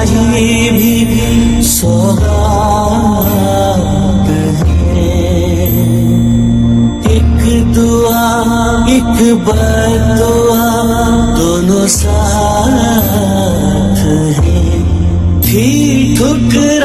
सच्चाई भी सौगात है। एक दुआ एक बददुआ दोनों साथ हैं। भी ठुकराए